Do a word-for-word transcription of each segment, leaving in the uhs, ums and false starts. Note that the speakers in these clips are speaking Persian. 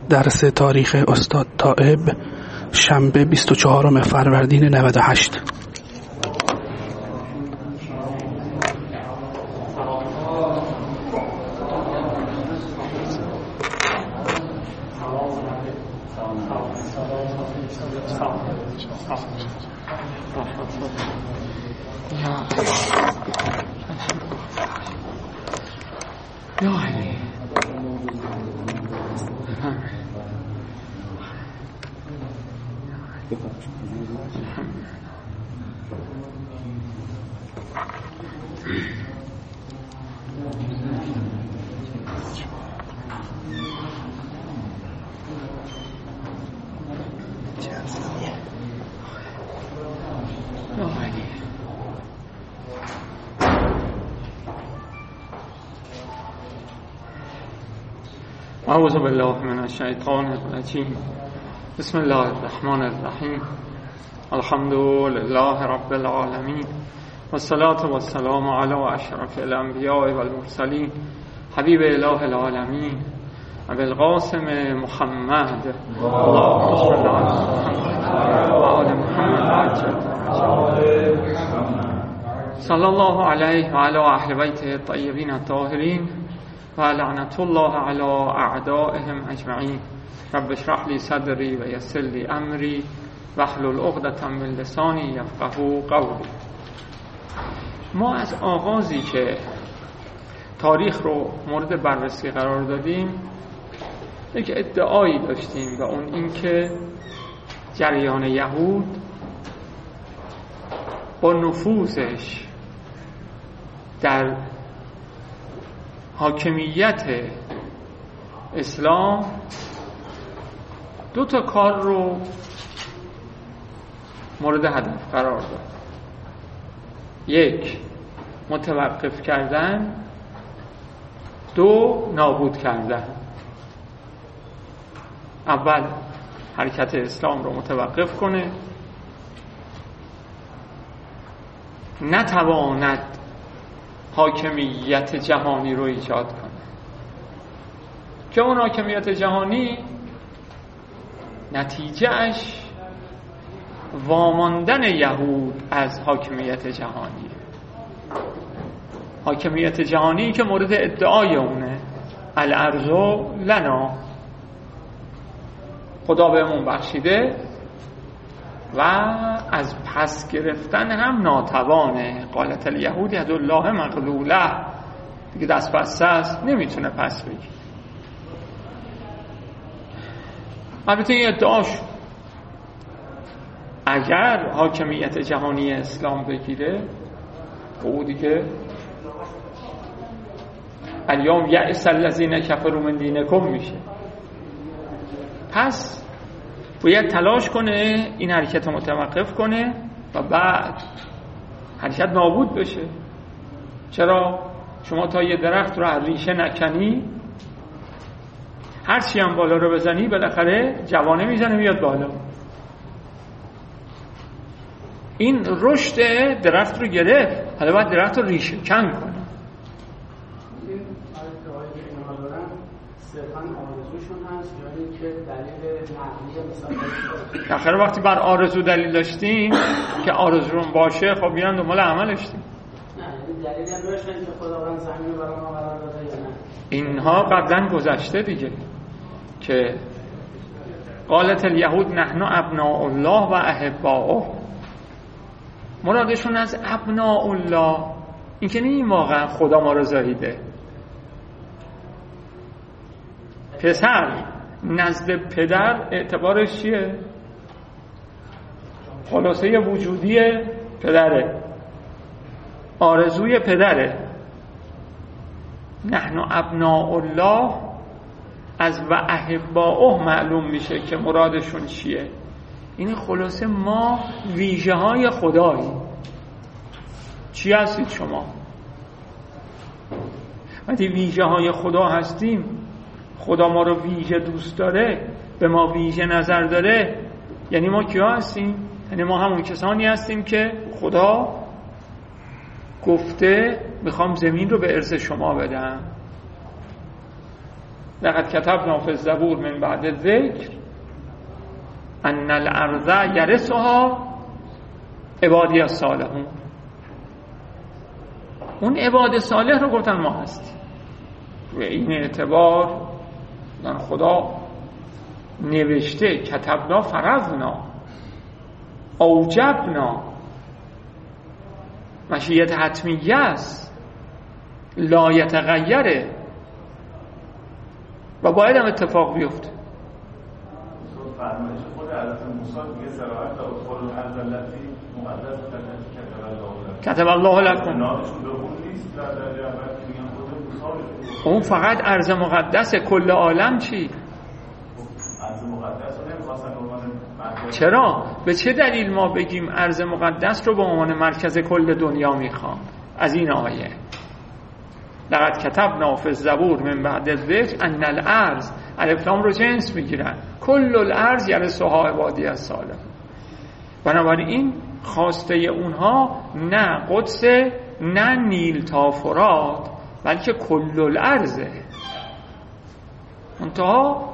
درس تاریخ استاد طائب، شنبه بیست و چهارم فروردین نود و هشت. اعوذ بالله من الشیطان الرجیم. بسم الله الرحمن الرحیم. الحمد لله رب العالمین والصلاة والسلام علی اشرف الانبیاء والمرسلین حبیب اله العالمین ابی القاسم محمد اللهم صل علی و آل محمد صلی الله علیه و علی اهل بیته الطیبین الطاهرین و لعنت الله علی اعدائهم اجمعین. رب اشرح لی صدری و یسر لی امری واحلل عقدة من لسانی یفقهوا قولی. ما از آغازی که تاریخ رو مورد بررسی قرار دادیم یک ادعایی داشتیم و اون این که جریان یهود با نفوذش در حاکمیت اسلام دو تا کار رو مورد هدف قرار داد. یک، متوقف کردن. دو، نابود کردن. اول حرکت اسلام رو متوقف کنه، نتواند حاکمیت جهانی رو ایجاد کنه که اون حاکمیت جهانی نتیجهش واماندن یهود از حاکمیت جهانی. حاکمیت جهانی که مورد ادعای اونه، الارض لنا، خدا بهمون بخشیده و از پس گرفتن هم ناتوانه. قالت الیهود ید الله مغلوله، دیگه دست بسته است، نمیتونه پس بگیره. البته این ادعاش اگر حاکمیت جهانی اسلام بگیره او دیگه الیوم یأس الذین کفروا من دینکم میشه. پس باید تلاش کنه این حرکت رو متوقف کنه و بعد حرکت نابود بشه. چرا؟ شما تا یه درخت رو از ریشه نکنی، هر چی هم بالا رو بزنی بالاخره جوانه میزنه میاد بالا. این رشد درخت رو گرفت، حالا باید درخت رو ریشه کن کنه. آخر وقتی بر آرزو دلیل داشتیم که آرزوم باشه، خب بیان دنبال عملش دیم. دلیلی هم داشتن که خداوند زمین رو برای ما قرار داده یا نه؟ اینها قبلا گذشته دیگه که قالت الیهود نحن ابناء الله و احباؤه. مرادشون از ابناء الله این که این واقعا خدا ما رو زاییده. پسر نزد پدر اعتبارش چیه؟ خلاصه وجودی پدره، آرزوی پدره. نحن ابناء الله از و احباؤه معلوم میشه که مرادشون چیه. این خلاصه ما ویژه های خدایی. چی هستید شما؟ وقتی ویژه های خدا هستیم، خدا ما رو ویژه دوست داره، به ما ویژه نظر داره، یعنی ما کیا هستیم؟ یعنی ما همون کسانی هستیم که خدا گفته میخوام زمین رو به ارث شما بدم. لقد کتبنا فی الزبور من بعد الذکر ان الارض یرثها عبادی الصالحون. اون عباد صالح رو گفتن ما هستیم. و این اعتبار خدا نوشته کتبنا فرضنا اوجبنا، مشیت حتمیه است، لا یتغیره و باید هم اتفاق بیفته. فرمایش خود حضرت موسی میگه صراحت اطفال الارض التي مقدس کتب الله لكم. کتب الله لكم. نامشون به اون نیست در درجه اول که میگن خود موسی. اون فقط ارض مقدس کل عالم چی؟ ارض مقدس رو نمی‌خواستن به عنوان مرکز. چرا؟ به چه دلیل ما بگیم ارض مقدس رو به عنوان مرکز کل دنیا میخوام؟ از این آیه لقد کتبنا فی الزبور من بعد الذکر ان الارض، الف لام رو جنس میگیرن، کل الارض یرثها عبادی الصالحون. بنابراین خواسته اونها نه قدس، نه نیل تا فرات، بلکه کل الارضه. منتها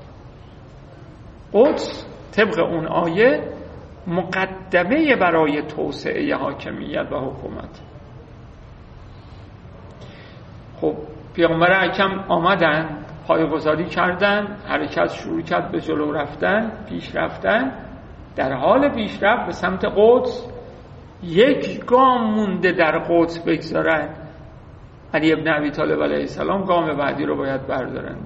قدس طبق اون آیه مقدمه برای توسعه حاکمیت و حکومت. خب پیامبر اکرم آمدن، پایه‌گذاری کردن، حرکت شروع کرد به جلو رفتن، پیش رفتن. در حال پیشرفت به سمت قدس یک گام مونده در قدس بگذارن، علی ابن ابی طالب علیه السلام گام بعدی رو باید بردارن.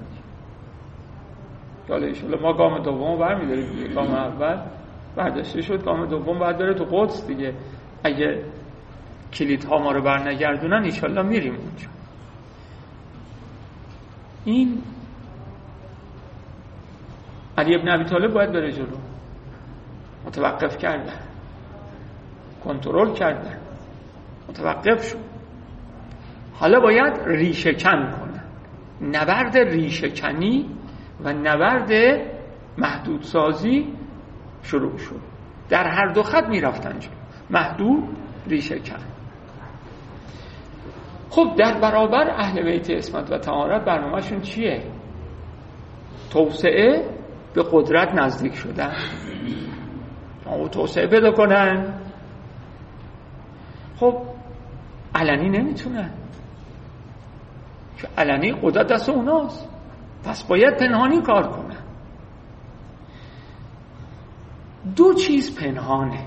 حالا ان ما گام دوم برمی‌داریم. گام اول برداشته شد، گام دوم بعد داره تو قدس دیگه. اگه کلیدها ما رو برنگردونن ان شاءالله میریم اونجا. این علی ابن ابی طالب باید بره جلو. متوقف کردن، کنترل کردن، متوقف شد. حالا باید ریشه کن کنن. نبرد ریشه کنی و نبرد محدودسازی شروع شد. در هر دو خط می رفتن جلو، محدود، ریشه کن. خب در برابر اهل بیت عصمت و طهارت برنامه‌شون چیه؟ توسعه به قدرت نزدیک شدن، او توسعه پیدا کنن. خب علنی نمیتونن، که علنی قدرت دست اوناست، پس باید پنهانی کار کنن. دو چیز پنهانه.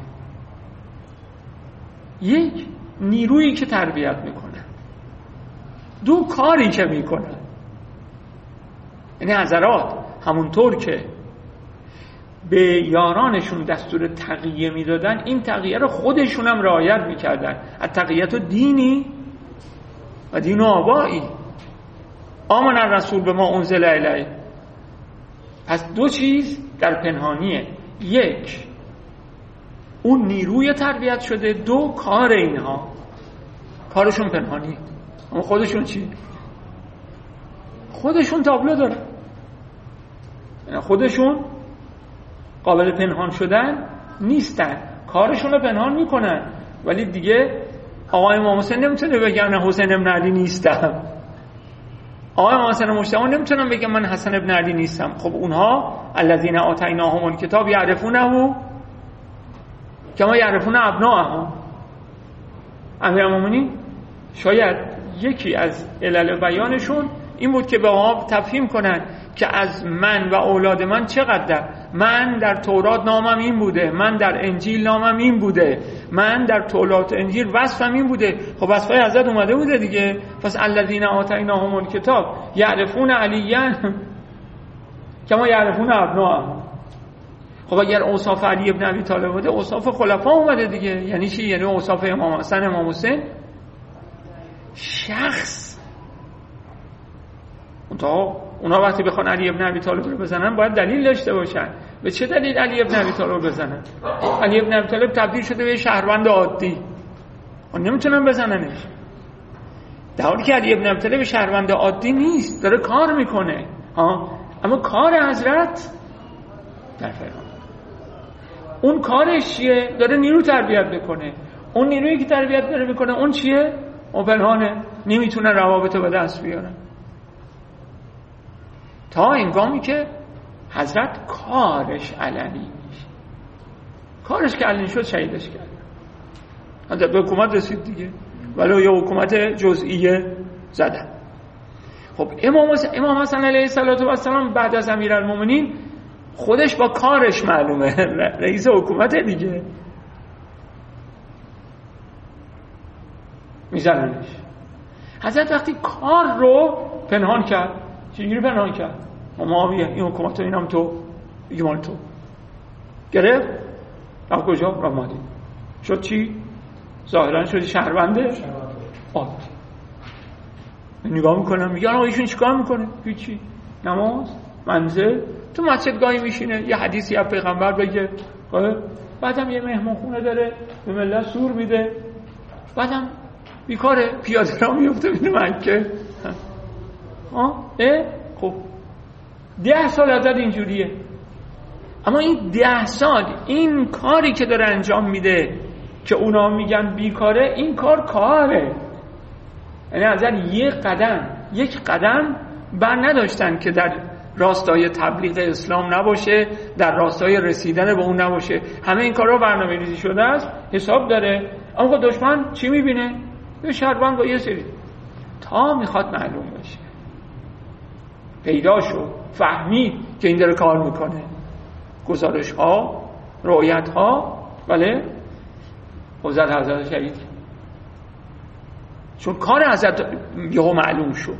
یک، نیرویی که تربیت میکنن. دو، کاری که میکنن. یعنی حضرات همونطور که به یارانشون دستور تقیه میدادن، این تقیه رو خودشون هم رعایت میکردن. التقیت دینی و دین و آبایی. آمن الرسول به ما انزل الیه. پس دو چیز در پنهانیه. یک، اون نیروی تربیت شده. دو، کار اینها. کارشون پنهانی، اما خودشون چی؟ خودشون تابلو دارن. یعنی خودشون قابل پنهان شدن نیستن، کارشون رو پنهان میکنن. ولی دیگه آقای امام حسین نمیتونه بگن حسین ابن علی نیستم، آقای امام حسین مجتبی نمیتونن بگن من حسن ابن علی نیستم. خب اونها الذین آتیناهم الکتاب یعرفونه کما یعرفون ابناءهم. امیرالمومنین شاید یکی از علل بیانشون این بود که به ما تفهیم کنن که از من و اولاد من چقدر، من در تورات نامم این بوده، من در انجیل نامم این بوده، من در تورات انجیل وصفم این بوده. خب وصفای حضرت اومده بوده دیگه. پس الذین آتیناهم الکتاب یعرفون علیاً کما یعرفون ابناءهم. خب اگر اوصاف علی ابن ابی طالب بوده، اوصاف خلفا اومده دیگه. یعنی چی؟ یعنی اوصاف امام حسن، امام حسین. شخص اونها اونا وقتی بخوان علی ابن ابی طالب رو بزنن باید دلیل داشته باشن. به چه دلیل علی ابن ابی طالب رو بزنن؟ علی ابن ابی طالب تبدیل شده به شهروند عادی، اون نمیتونن بزننش. در حالی که علی ابن ابی طالب شهروند عادی نیست، داره کار میکنه ها. اما کار حضرت در فرمان، اون کارش چیه؟ داره نیرو تربیت میکنه. اون نیرویی که تربیت داره میکنه اون چیه؟ اون پنهانه، نمیتونه روابط رو به دست بیارن. تا هنگامی که حضرت کارش علنی میشه. کارش که علنی شد شهیدش کرد. حضرت به حکومت رسید دیگه، ولی یه حکومت جزئیه زدن. خب امام امام حسن علیه السلام بعد از امیرالمومنین خودش با کارش معلومه رئیس حکومت دیگه، میزننش. حضرت وقتی کار رو پنهان کرد، چجوری پنهان کرد؟ معاویه این حکومت رو اینم تو ایمان تو گرفت، رفت کجا؟ رفت مدینه. شد چی؟ ظاهرا شدی شهرونده عادی. نگاه میکنم میگن آقا ایشون چیکار میکنه؟ هیچی، نماز، منزل، تو مسجد گاهی میشینه یه حدیثی از پیغمبر بگه، بعدم یه مهمان خونه داره به ملت سور میده، بعدم بیکاره پیاده را میفته بینه مکه. ها اه خب ده سال ازت اینجوریه. اما این ده سال این کاری که داره انجام میده که اونا میگن بیکاره، این کار کاره. یعنی ازت یک قدم یک قدم بر نداشتن که در راستای تبلیغ اسلام نباشه، در راستای رسیدن به اون نباشه. همه این کارا برنامه ریزی شده است، حساب داره. اما دشمن چی میبینه؟ یه شهروند با یه سری تا میخواد معلوم بشه، پیدا شد، فهمید که این داره کار میکنه، گزارش ها، رؤیت ها، بله حضرت حضرت شهید، چون کار حضرت یهو معلوم شد.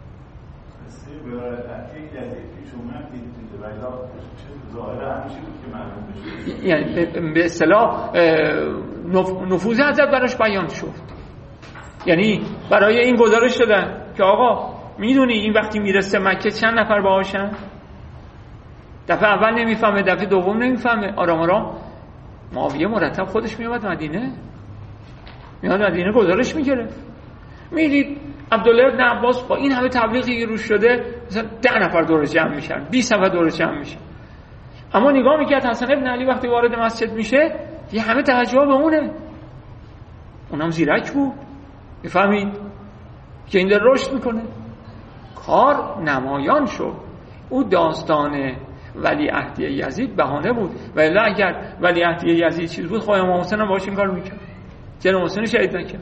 یعنی به اصطلاح نفوذ حضرت براش بیان شد. یعنی برای این گزارش دادن که آقا میدونی این وقتی میرسه مکه چند نفر باهاشن؟ دفعه اول نمیفهمه، دفعه دوم نمیفهمه، آرام آرام معاویه مرتب خودش میومد مدینه، میاد مدینه گزارش میگرفت. میدید عبدالله ابن عباس با این همه تبلیغی روش شده مثلا ده نفر دور جمع میشن، بیست نفر دور جمع میشن. اما نگاه میکرد حسن ابن علی وقتی وارد مسجد میشه یه همه توجه به اونه، اونم زیرک بود، میفهمید که این در رشد میکنه. کار نمایان شد. او داستان ولیعهدی یزید بهانه بود، ولی اگر ولیعهدی یزید چیز بود خواهی امام حسین هم باش این کار میکرد، چرا امام حسین شهید نکرد؟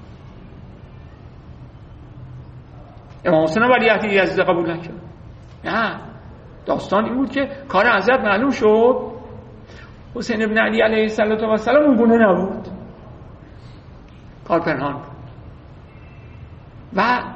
امام حسین هم ولیعهدی یزید قبول نکرد. نه، داستان این بود که کار حضرت معلوم شد، حسین ابن علی علیه السلام اون گونه نبود، کار پنهان بود. و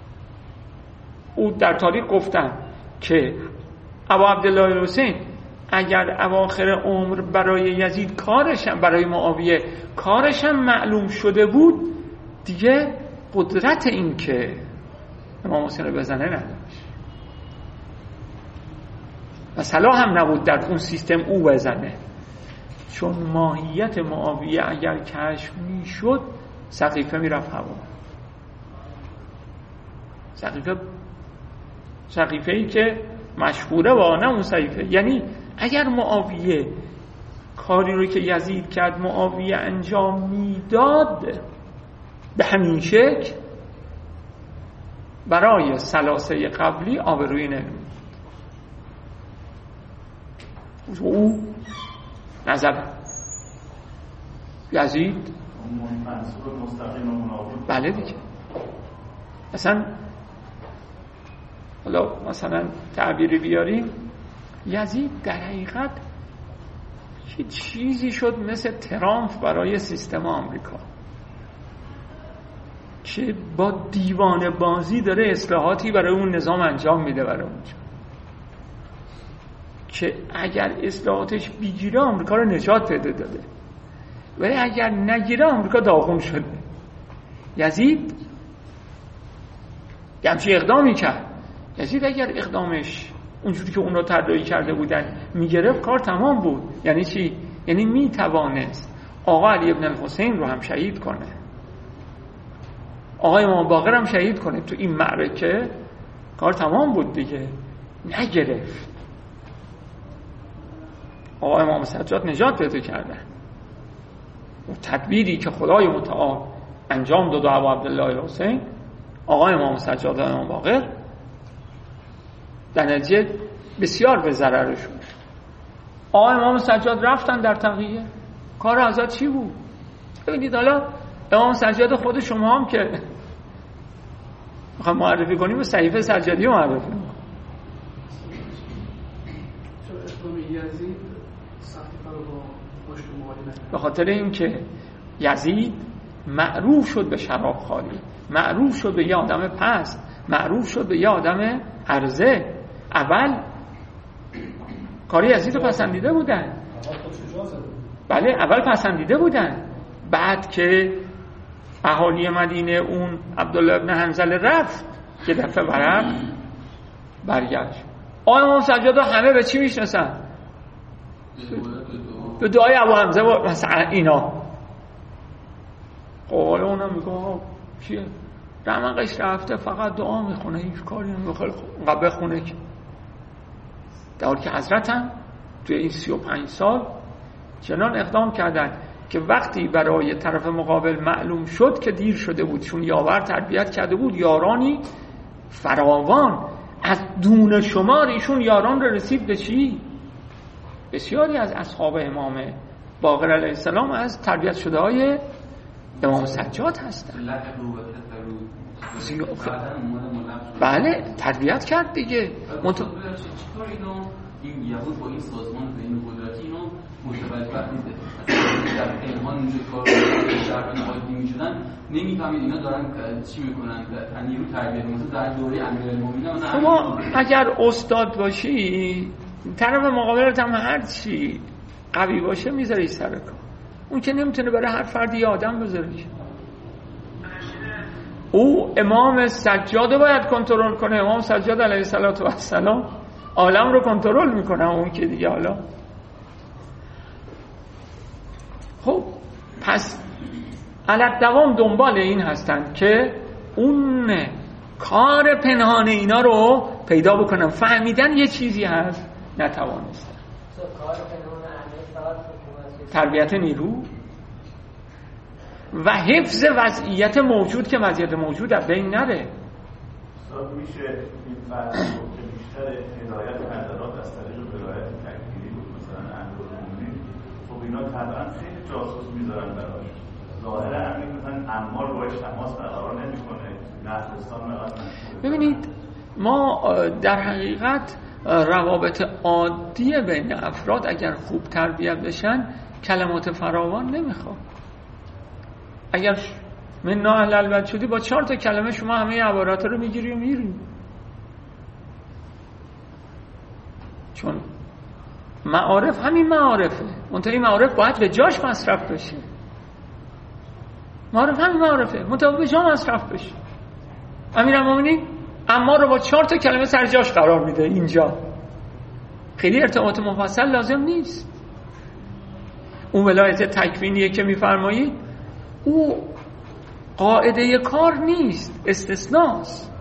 او در تاریخ گفتن که ابا عبدالله الحسین اگر اواخر عمر برای یزید کارشم، برای معاویه کارشم معلوم شده بود، دیگه قدرت این که امام حسین رو بزنه نداشت و صلاح هم نبود در اون سیستم او بزنه، چون ماهیت معاویه اگر کشف می شد سقیفه می رفت هوا. سقیفه سقیفه ای که مشهوره و نه اون سقیفه، یعنی اگر معاویه کاری رو که یزید کرد معاویه انجام میداد به همین شکل، برای سلاسه قبلی آبرویی نمید. او نظر یزید بله دیگه، مثلا حالا مثلا تعبیری بیاریم، یزید در حقیقت یه چیزی شد مثل ترامپ برای سیستم آمریکا که با دیوانه بازی داره اصلاحاتی برای اون نظام انجام میده برای اونجا، که اگر اصلاحاتش بگیره آمریکا رو نجات پیدا داده، ولی اگر نگیره آمریکا داغون شده. یزید همچین اقدامی کرد. یزید اگر اقدامش اونجوری که اون رو طراحی کرده بودن میگرفت کار تمام بود. یعنی چی؟ یعنی میتوانست آقا علی ابن الحسین رو هم شهید کنه، آقای امام باقر هم شهید کنه. تو این معرکه کار تمام بود دیگه، نگرفت. آقای امام سجاد نجات پیدا کردن. و تدبیری که خدای متعال انجام داد و ابو عبدالله الحسین، آقای امام سجاد و امام باقر در نتیجه بسیار به ضررشون. آقا امام سجاد رفتن در تقیه، کار حضرت چی بود؟ ببینید حالا امام سجاد خود شما هم که میخوام معرفی کنیم به صحیفه سجادی معرفی کنیم. به خاطر اینکه یزید معروف شد به شراب خواری، معروف شد به یه آدم پست، معروف شد به یه آدم عرضه. اول کاری یزید رو پسندیده بودن، بله اول پسندیده بودن، بعد که اهالی مدینه اون عبدالله ابن حنظله رفت که دفعه ورق برگشت. آقای امام سجاد رو همه به چی میشناسن؟ به دعای ابو حمزه و مثلا اینا. قول اونم میگه چیه؟ رمقش رفته فقط دعا میخونه، هیچ کاری نمیخواد قبل بخونه. که در حالی که حضرت هم توی این سی و پنج سال چنان اقدام کردن که وقتی برای طرف مقابل معلوم شد که دیر شده بود، چون یاور تربیت کرده بود یارانی فراوان، از دون شمار ایشون یاران رو رسید به چی؟ بسیاری از اصحاب امام باقر علیه السلام از تربیت شده های امام سجاد هستن. بله تربیت کرد دیگه. منطقه این یهود با این سازمان بین قدرتی اینو متوجه نیست. در پنهان اونجا کار در نهادی میشدن، نمیفهمید اینا دارن چی میکنن. در نیرو تربیت مثلا در دوره امیرالمومنین شما اگر استاد باشی طرف مقابلت هم هر چی قوی باشه میذاری سر کار. اون که نمیتونه برای هر فردی یه آدم بذاره. او امام سجاد باید کنترل کنه. امام سجاد علیه السلام عالم رو کنترل میکنه، اون که دیگه حالا. خب پس علت دوام دنبال این هستند که اون کار پنهان اینا رو پیدا بکنن. فهمیدن یه چیزی هست نتوانستن. تربیت نیرو و حفظ وضعیت موجود که وضعیت موجود از بین نره. میشه این فرض که بیشتر هدایت حضرات از طریق ولایت تکفیری بود، مثلا امیرالمومنین، خب اینا طبعا خیلی جاسوس میذارن براش. ظاهر همین مثلا عمار باش تماس برقرار نمیکنه، نفرستان مقصد. ببینید ما در حقیقت روابط عادی بین افراد اگر خوب تربیت بشن کلمات فراوان نمیخواد. اگر من نا اهل البلد شدی با چهار تا کلمه شما همه عبارات رو میگیری و میری. چون معارف همین معارفه، منتها این معارف باید به جاش مصرف بشه. معارف همین معارفه، منتها به جا مصرف بشه. امیرالمومنین اما رو با چهار تا کلمه سر جاش قرار میده. اینجا خیلی ارتباط مفصل لازم نیست. اون ولایت تکوینیه که میفرمایید او قاعده کار نیست، استثناست.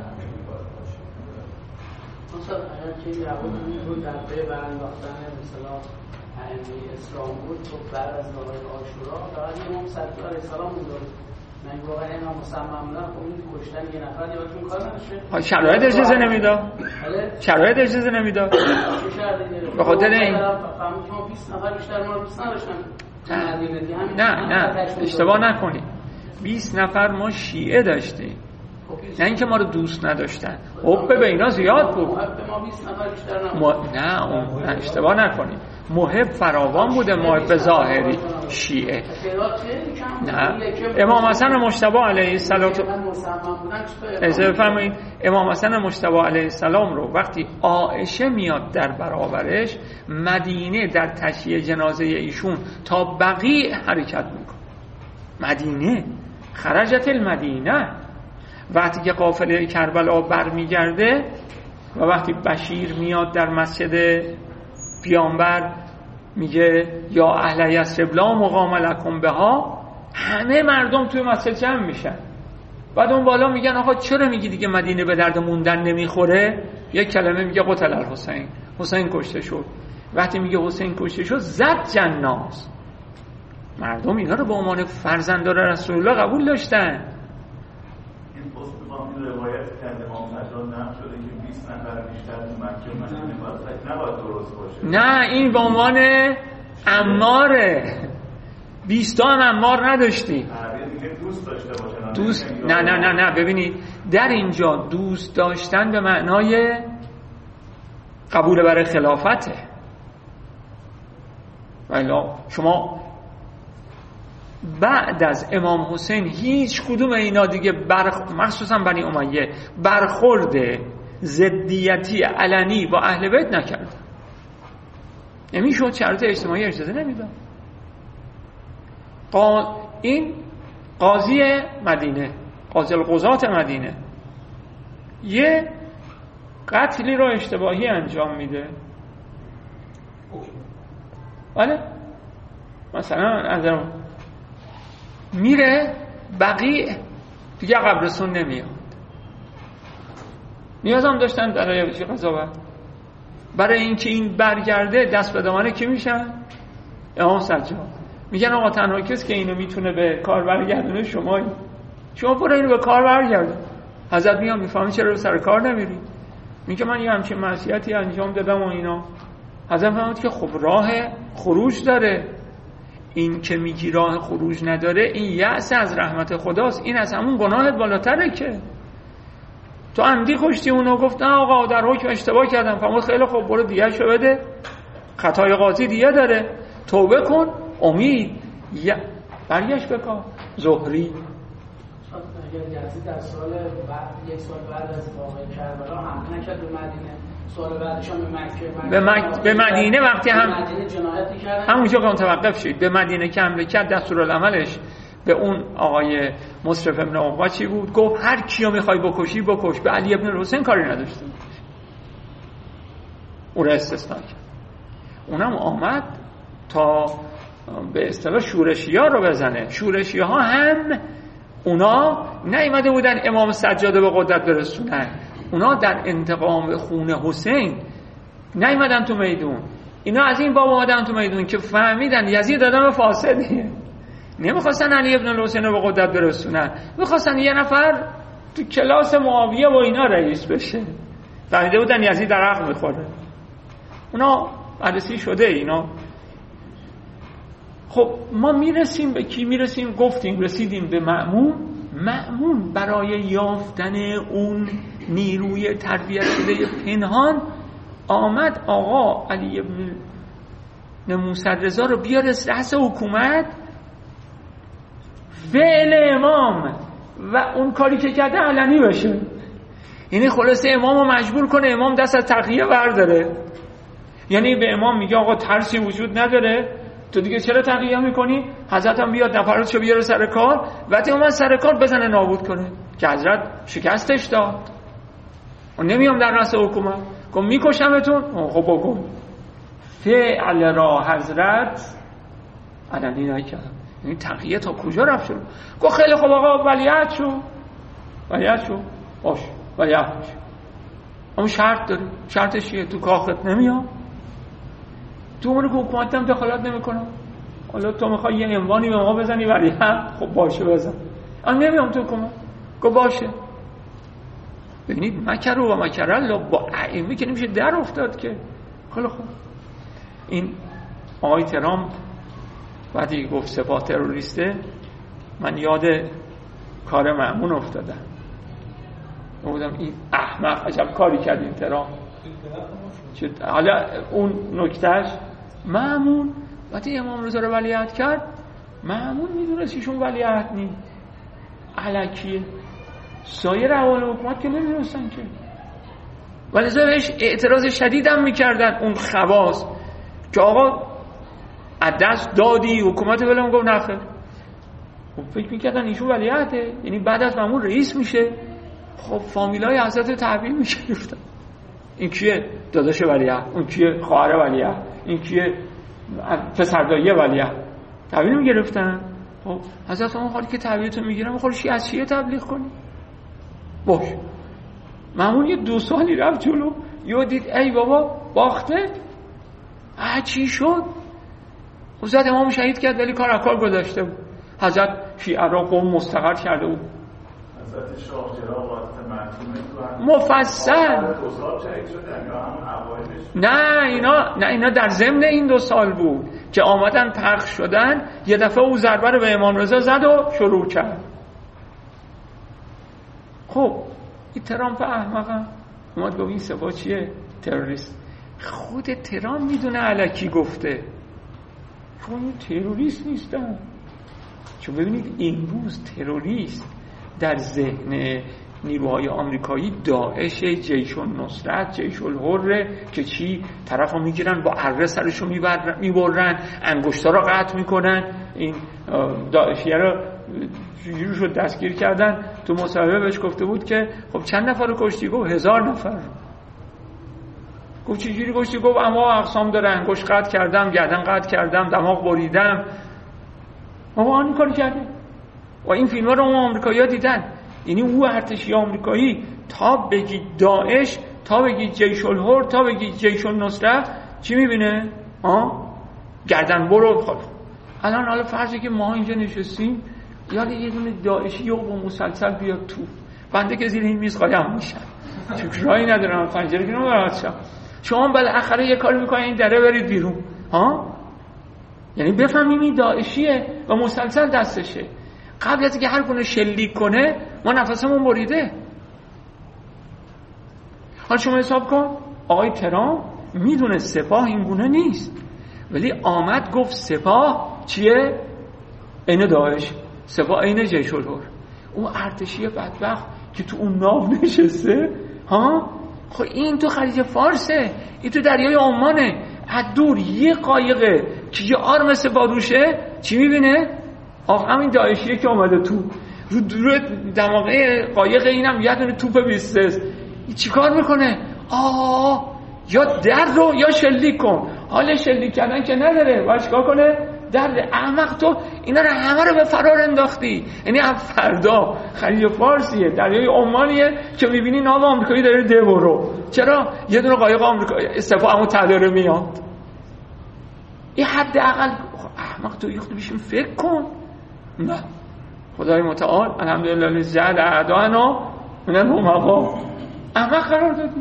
مثلا اگر که یهود رو در پی برانداختن مثلا ائمه اسلام بود، خب بعد از نوبت عاشورا فقط امام صدیق علیه السلام بود. من واقعا اینا مصمم بودن خب اون کشتن یه نفر یادتون کار نداشته. شرایط اجازه نمیداد. شرایط اجازه نمیداد. به خاطر این فهمید که بیست نفر بیشتر ما دوست نداشتن. نه نه اشتباه نکنید. بیست نفر ما شیعه داشتیم، نه اینکه ما رو دوست نداشتن. حب به اینا زیاد بود. ما... نه اون نه اشتباه نکنید. محب فراوان بوده، محب ظاهری شیعه. نه امام حسن مجتبی علیه السلام اجازه بفرمایید. امام حسن مجتبی علیه السلام رو وقتی عایشه میاد در برابرش، مدینه در تشییع جنازه ایشون تا بقیع حرکت میکنه. مدینه خرجت المدینه. وقتی که قافله کربلا برمیگرده و وقتی بشیر میاد در مسجد پیامبر میگه یا اهل یثرب لا مقام لکم بها، همه مردم توی مسجد جمع میشن. بعد اون بالا میگن آقا چرا میگی دیگه مدینه به درد موندن نمیخوره؟ یک کلمه میگه قتل الحسین، حسین کشته شد. وقتی میگه حسین کشته شد زد جناز. مردم اینا رو به عنوان فرزندان رسول الله قبول داشتن. این روایت کرده امام سجاد نقل شده که بیست نفر بیشتر تو مکه و مدینه باید نباید درست باشه. نه این به عنوان عماره. بیست تا هم عمار نداشتی. دوست داشته باشن. دوست نه نه نه نه ببینید در اینجا دوست داشتن به معنای قبول برای خلافته. ولی شما بعد از امام حسین هیچ کدوم اینا دیگه برخ... مخصوصا بنی امیه برخورد ضدیتی علنی با اهل بیت نکردن. نمیشد، شرط اجتماعی اجازه نمیداد. قا... این قاضی مدینه، قاضی القضات مدینه یه قتلی رو اشتباهی انجام میده. بله مثلا از میره بقیع دیگه قبرستون نمیاد. نیاز هم داشتن برای چه قضاوت؟ برای اینکه این برگرده دست به دامنه کی میشن؟ امام سجاد. میگن آقا تنها کسی که اینو میتونه به کار برگردونه شمایی. شما برو اینو به کار برگردون. حضرت میام میفهمی چرا به سر کار نمیری؟ میگه من یه همچین معصیتی انجام دادم و اینا. حضرت فهمید که خب راه خروج داره. این که میگی راه خروج نداره این یأس از رحمت خداست. این از همون گناهت بالاتره که تو عمدی کشتی اونو. گفت نه آقا در حکم اشتباه کردم. فرمود خیلی خوب برو دیگه‌شو بده. خطای قاضی دیگه داره. توبه کن. امید یا برگشت بکن. زهری اگر یزید در سال بعد یک سال بعد از واقعه کربلا حمله نکرد به مدینه، سال بعدش هم به مکه به, مک... به مدینه وقتی هم مدینه جنایتی کرد، همونجا که متوقف شد به مدینه که حمله کرد دستورالعملش به اون آقای مصرف ابن عقبه چی بود؟ گفت هر کیو میخوای بکشی بکش. به علی ابن الحسین کاری نداشت. اون را استثنا کرد. اونم آمد تا به اصطلاح شورشی‌ها رو بزنه. شورشی‌ها هم اونا نیامده بودن امام سجاده به قدرت برسونن. اونا در انتقام خون حسین نیامدن تو میدون. اینا از این باب اومدن تو میدون که فهمیدن یزید آدم فاسدیه. نمیخواستن علی ابن الحسین رو به قدرت برسونن. میخواستن یه نفر تو کلاس معاویه و اینا رئیس بشه. فهمیده بودن یزید در حق میخوره. اونا بررسی شده اینا. خب ما میرسیم به کی میرسیم؟ گفتیم رسیدیم به مأمون. مأمون برای یافتن اون نیروی تربیت شده پنهان آمد آقا علی ابن موسی رضا رو بیاره رأس حکومت. فعل امام و اون کاری که کرده علنی بشه. یعنی خلاصه امام رو مجبور کنه امام دست از تقیه برداره. یعنی به امام میگه آقا ترسی وجود نداره، تو دیگه چرا تقیه میکنی؟ حضرت هم بیاد نفراتشو بیاره سر کار، وقتی اومد سر کار بزنه نابود کنه که حضرت شکستش داد. و نمیام در رأس حکومت گفت میکشمتون. خب بکن. فعل را حضرت علنی نکرد. یعنی تقیه تا کجا رفت شد؟ گفت خیلی خوب آقا ولیعت شو. ولیعت شو باش ولیعت شو. اما شرط داری. شرطش چیه؟ تو کاخت نمیام، تو امور حکومت هم دخالت نمیکنم. حالا تو میخوای یه عنوانی به ما بزنی ولی هم خب باشه بزن. اما نمیام تو حکومت. گفت باشه. ببینید مکر و مکر الله با ائمه که نمیشه در افتاد که. خیلی خوب. این آقای ترامپ وقتی گفت سپاه تروریسته من یاد کار مأمون افتادم. بودم این احمق عجب کاری کرد این ترامپ. حالا اون نکتهش مأمون وقتی امام رضا رو ولیعت کرد، مأمون میدونه چیشون ولیعت نی الکیه. سایر احوال حکومت که نمیدونستن که، ولی بهش اعتراض شدید هم میکردن اون خواص که آقا از دست دادی حکومت بلم. گفت نخیر. خب فکر میکردن ایشون ولیعته، یعنی بعد از مأمون رئیس میشه. خب فامیلای حضرت تحویل میگرفتن. این کیه؟ داداش ولیعت. اون کیه؟ خواهر ولیعت. این کیه؟ پسردایی ولیعت. تحویل میگرفتن. خب حضرت اون حالی که تحویلتون میگیرم خب چی از چیه تبلیغ کنی؟ باش. مأمون یه دو سالی رفت جلو، یهو دید ای بابا باخته. آ چی شد؟ خب زد امام شهید کرد ولی کار اکار گذاشته بود. حضرت شیعه را قوم مستقر کرده بود. واسطه شاه چراغ واسطه معصومه تو مفصل دو سال شهید شدن یا همون اوایلش؟ نه اینا نه اینا در ضمن این دو سال بود که آمدن پخش شدن. یه دفعه او ضربه رو به امام رضا زد و شروع کرد. خب این ترامپ احمقم اومد گفت این سپاه چیه؟ تروریست. خود ترامپ میدونه الکی گفته، چون تروریست نیستن. چون ببینید این روز تروریست در ذهن نیروهای آمریکایی داعش، جیش النصرت، جیش الحر که چی طرف رو میگیرن با اره سرشو میبرن، انگشتا رو قطع میکنن. این داعشیه رو جوری شد دستگیر کردن. تو مصاحبه بهش گفته بود که خب چند نفر رو کشتی؟ گفت هزار نفر. گفت چی جوری کشتی؟ گفت اما اقسام داره، انگشت قطع کردم، گردن قطع کردم، دماغ بریدم. ما آن کار کردیم و این فیلم ها رو ما آمریکایی ها دیدن. یعنی او ارتشی آمریکایی تا بگی داعش، تا بگی جیش الحر، تا بگی جیش النصرت چی میبینه؟ ها؟ گردن برو. خب الان حالا فرضی که ما اینجا نشستیم یاد یه دونه داعشی یا با مسلسل بیاد تو، بنده که زیر این میز قایم میشن چون راهی ندارم پنجره کنم راحت. شما بالاخره یه کاری میکنین این دره برید بیرون. ها؟ یعنی بفهمیم این داعشیه و مسلسل دستشه. قبل از اینکه هر گونه شلیک کنه ما نفسمون بریده. حالا شما حساب کن آقای ترامپ میدونه سپاه این گونه نیست، ولی آمد گفت سپاه چیه؟ این داعش، سپاه این جیش الحر. اون ارتشی بدبخت که تو اون ناو نشسته، ها؟ خب این تو خلیج فارسه، این تو دریای عمانه، از دور یه قایقه که یه آرم سپاه روشه چی میبینه؟ آقا همین داعشیه که اومده تو رو دور دماغه قایق اینم یه دونه توپ بیست و سه. چی کار میکنه؟ آه یا در رو یا شلیک کن. حال شلیک کردن که نداره، باید چیکار کنه؟ در. احمق تو اینا رو همه رو به فرار انداختی. یعنی هم فردا خلیج فارسیه، دریای عمانیه که میبینی ناو آمریکایی داره ده برو. چرا؟ یه دونه قایق آمریکایی سپاه همون تداره میاد. این حداقل احمق تو یخت بیشیم فکر کن. نه خدای متعال الحمدلله لزد اعدانا من الهمقا احمق قرار دادی.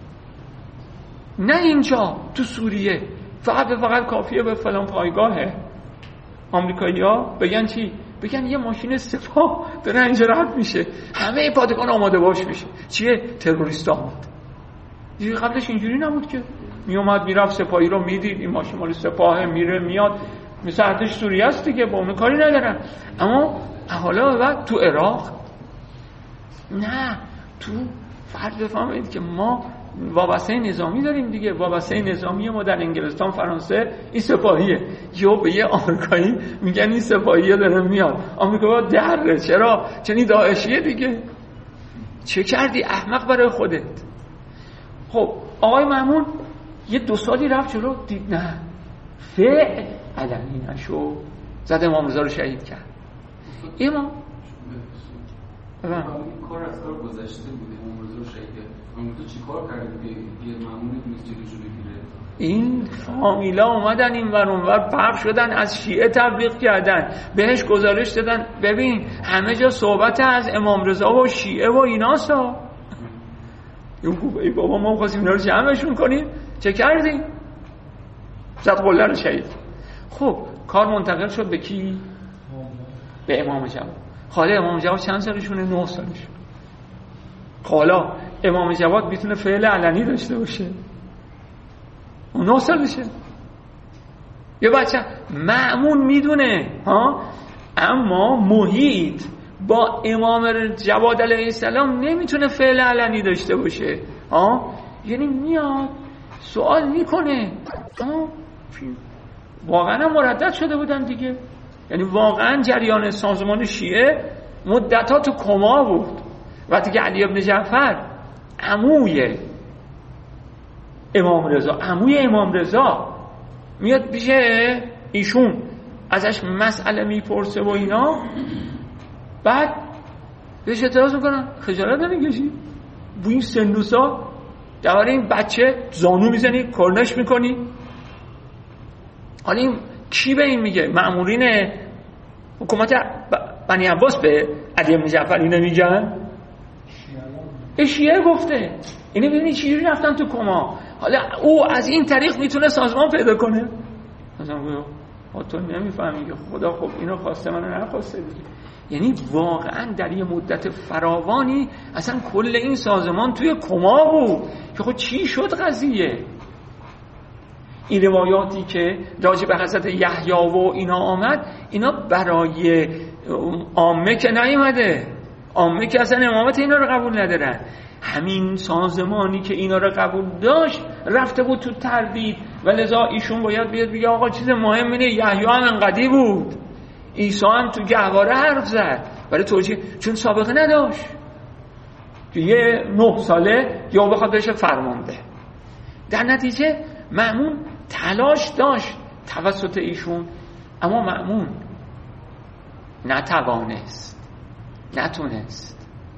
نه اینجا تو سوریه فقط به فقط کافیه به فلان پایگاهه آمریکایی ها بگن چی؟ بگن یه ماشین سپاه داره اینجا رد میشه، همه پادگان آماده باش میشه. چیه؟ تروریست آمد. دیگه قبلش اینجوری نبود که میومد میرفت سپاهی رو میدید این ماشین مال سپاه میره میاد، مثل ارتش سوریه است دیگه، با اون کاری ندارن. اما حالا بعد تو عراق نه، تو فرض بفهمید که ما وابسته نظامی داریم دیگه. وابسته نظامی ما در انگلستان، فرانسه این سپاهیه. یا به یه آمریکایی میگن این سپاهیه داره میاد، آمریکا دره. چرا؟ چون این داعشیه دیگه. چه کردی احمق برای خودت؟ خب آقای مأمون یه دو سالی رفت جلو، دید نه فعل علنی نشو، زد امام رضا رو شهید کرد. امام کار از کار گذشته بوده، امام رضا رو شهید کرد. امام رضا چی کار کرده که یه مأمون نیست جلوشو بگیره؟ این فامیلا اومدن این ور اون ور پخش شدن، از شیعه تبلیغ کردن، بهش گزارش دادن ببین همه جا صحبت از امام رضا و شیعه و ایناسا. ای بابا ما خواستیم اینا رو جمعشون کنیم، چه کردیم؟ زد قله رو شهید. خب کار منتقل شد به کی؟ به امام جواد. حالا امام جواد چند سالشونه؟ نه سالشون. حالا امام جواد میتونه فعل علنی داشته باشه؟ نه سالشه. یه بچه مأمون میدونه ها، اما محیط با امام جواد علیه السلام نمیتونه فعل علنی داشته باشه ها. یعنی میاد سوال میکنه ها. واقعا هم مردد شده بودن دیگه. یعنی واقعا جریان سازمان شیعه مدت‌ها تو کما بود. وقتی که علی ابن جعفر عموی امام رضا عموی امام رضا میاد پیش ایشون ازش مسئله میپرسه و اینا، بعد بهش اعتراض میکنن خجالت نمیکشی؟ بو این سن و سال دوباره این بچه زانو میزنی کرنش میکنی؟ حالا این کی به این میگه؟ مأمورین حکومت بنی عباس به علی بن جعفر اینو میگن؟ اشیه گفته. اینو ببینید چجوری رفتن تو کما. حالا او از این طریق میتونه سازمان پیدا کنه. مثلا میگه تو نمیفهمی که خدا خب اینو خواسته منو نخواسته دیگه. یعنی واقعا در یه مدت فراوانی اصلا کل این سازمان توی کما بود که خب چی شد قضیه. این روایاتی که راجع به حضرت یحیی و اینا آمد، اینا برای عامه که نیومده، عامه که اصلا امامت اینا رو قبول ندارن. همین سازمانی که اینا رو قبول داشت رفته بود تو تردید و لذا ایشون باید بیاد بگه آقا چیز مهم اینه یحیی هم انقدی بود، عیسی هم تو گهواره حرف زد، برای توجیه، چون سابقه نداشت که یه نه ساله یا بخواد بشه فرمانده. در نتیجه مأمون تلاش داشت توسط ایشون، اما مأمون نتوانست، نتونست.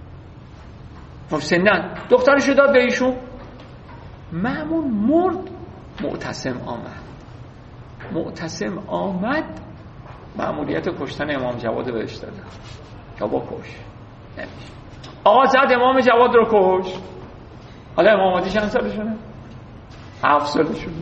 سنن دخترشو داد به ایشون، مأمون مرد، معتصم آمد. معتصم آمد مأموریت کشتن امام جواد بهش داد که با کش نمیشه. آقا زد امام جواد رو کش. حالا امام مهدی چند سالشونه؟ هفت سالشونه.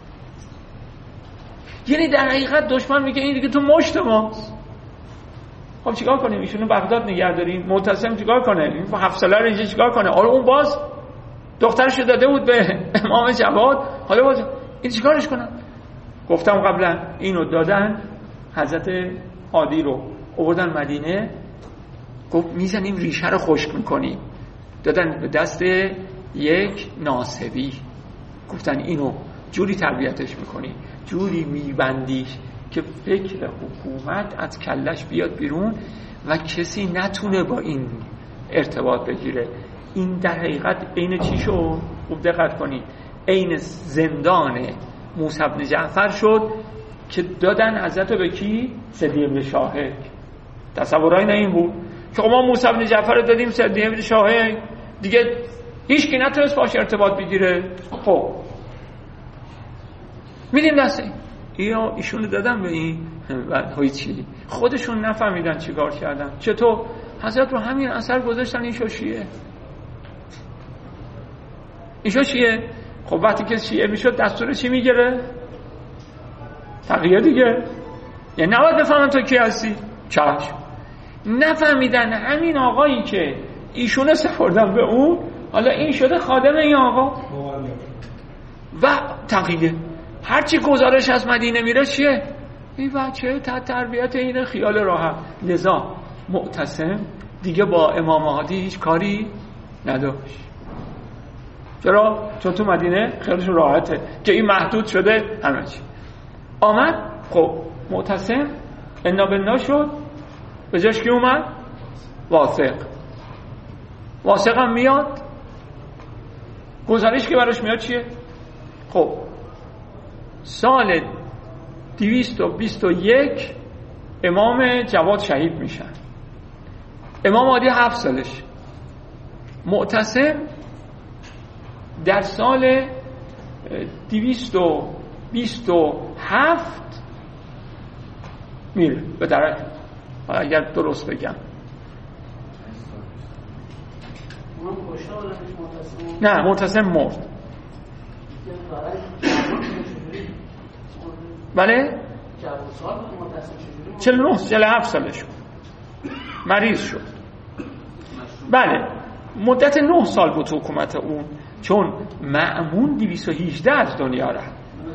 یعنی در حقیقت دشمن میگه این دیگه تو مشت ماست. خب چیکار کنیم؟ ایشونو بغداد نگه داریم. معتصم چیکار کنه؟ این هفت ساله رو اینجا چیکار کنه؟ آره اون باز دخترش داده بود به امام جواد، حالا باز این چیکارش کنن؟ گفتم قبلا اینو دادن حضرت عادی رو آوردن مدینه، گفت میزنیم ریشه رو خشک میکنیم، دادن به دست یک ناصبی، گفتن اینو جوری تربیتش میکنی، جوری میبندیش که فکر حکومت از کلش بیاد بیرون و کسی نتونه با این ارتباط بگیره. این در حقیقت عین چی شد؟ خوب دقت کنید، عین زندان موسی بن جعفر شد که دادن حضرت به کی؟ صدیق بن شاهک. تصورای نه این بود که ما موسی بن جعفر رو دادیم صدیق بن شاهک، دیگه هیچ کی نتونست باش ارتباط بگیره. خب میدیم دست این یا ایشون دادن به این و هیچی، خودشون نفهمیدن چیکار کردن. چطور؟ حضرت رو همین اثر گذاشتن این شیعه. این شیعه خب وقتی که شیعه میشد دستور چی میگیره؟ تقیه دیگه. یعنی نباید بفهمن تو کی هستی. چشم. نفهمیدن همین آقایی که ایشون سپردن به اون، حالا این شده خادم این آقا و تقیه. هرچی گزارش از مدینه میره چیه؟ این بچه تحت تربیت اینه، خیال راحت. لذا معتصم دیگه با امام مهدی هیچ کاری نداشت. چرا؟ چون تو مدینه خیالشون راحته که این محدود شده همه چی. آمد خب معتصم انا بنا شد، به جاش کی اومد؟ واثق. واثق هم میاد، گزارش که براش میاد چیه؟ خب سال دویست و بیست و یک امام جواد شهید میشن، امام مهدی هفت سالش. معتصم در سال دویست و بیست و هفت میره به درک، اگر درست بگم. نه معتصم مرد. بله؟ چهل و نه چهل و هفت سالش بود، مریض شد. بله مدت نه سال بود حکومت اون، چون مأمون دویست و هجده از دنیا رفت.